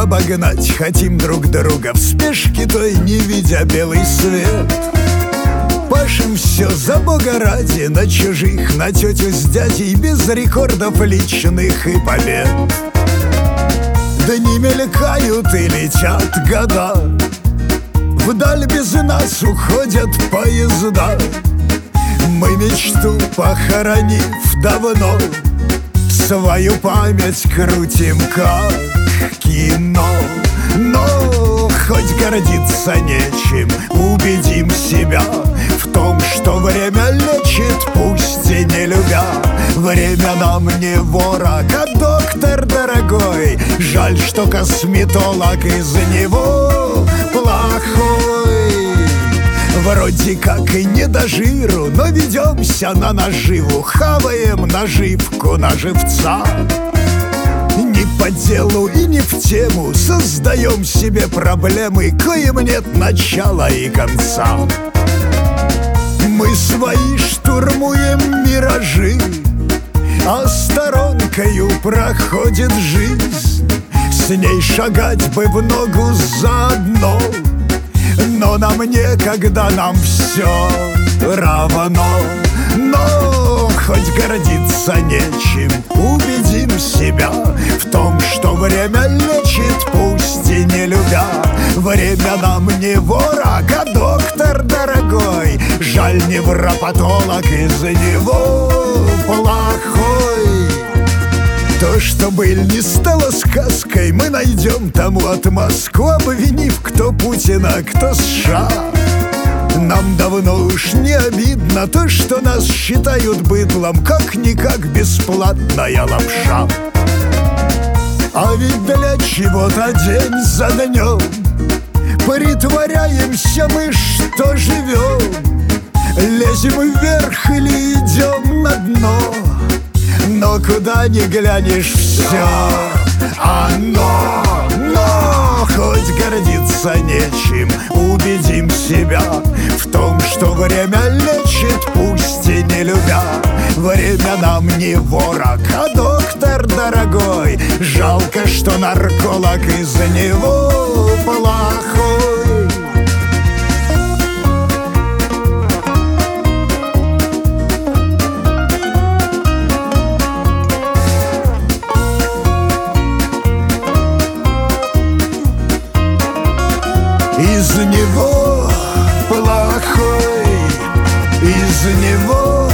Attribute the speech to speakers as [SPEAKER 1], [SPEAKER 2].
[SPEAKER 1] обогнать хотим друг друга в спешке той, не видя белый свет. Пашем все за Бога ради, на чужих, на тетю с дядей, без рекордов личных и побед. Дни мелькают и летят года, вдаль без нас уходят поезда. Мы мечту, похоронив давно, свою память крутим как кино. Но хоть гордиться нечем, убедим себя в том, что время лечит, пусть и не любя. Время нам не ворог, а доктор дорогой. Жаль, что косметолог из него плохой. Вроде как и не до жиру, но ведемся на наживу, хаваем наживку на живца. Не по делу и не в тему создаем себе проблемы, коим нет начала и конца. Мы свои штурмуем миражи, а сторонкою проходит жизнь. С ней шагать бы в ногу заодно, но нам некогда, нам все равно. Но хоть гордиться нечем, убедим себя в том, что время лечит, пусть и не любя. Время нам не ворог, а доктор дорогой. Жаль, невропатолог из него плохой. То, что быль не стало сказкой, мы найдем тому отмазку, обвинив кто Путина, кто США. Нам давно уж не обидно то, что нас считают быдлом, как-никак бесплатная лапша. А ведь для чего-то день за днем притворяемся мы, что живем. Лезем вверх или идем на дно, но куда ни глянешь, все оно. Но хоть гордиться нечем, убедим себя в том, что время лечит, пусть и не любя. Время нам не ворог, а доктор дорогой. Жалко, что нарколог из него плохой. Из него плохой, из него